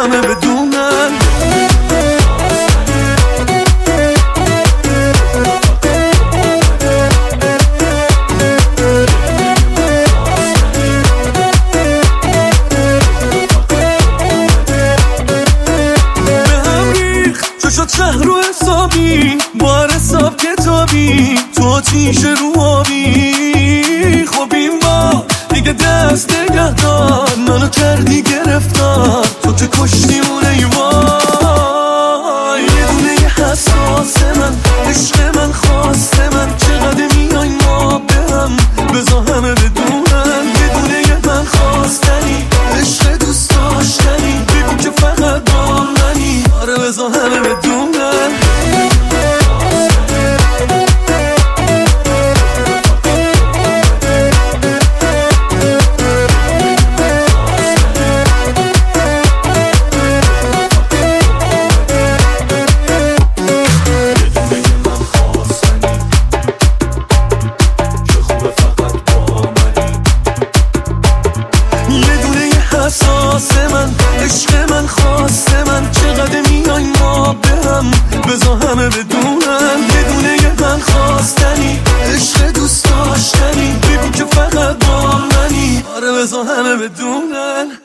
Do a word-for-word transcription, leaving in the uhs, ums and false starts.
همه بدونن. شد شهر رو حسابی با هر حساب کتابی تو آتیش رو آبی. خب این با دیگه دست نگه دار، منو کردی گرفتار، تو چه کشتی اون ایوای. یه دونه یه حساس من، عشق من، خواست من، چقدر میای ما به هم بزا همه بدونن. یه دونه یه من خواستنی، عشق دوست داشتنی، بگو که فقط با منی، آره بزا همه بدونن. حساس من، عشق من، خواست من، چقدر میای ما به هم بزا همه بدونن. یه دونه یه من خواستنی، عشق دوست داشتنی، بگو که فقط با منی، آره بزا همه بدونن.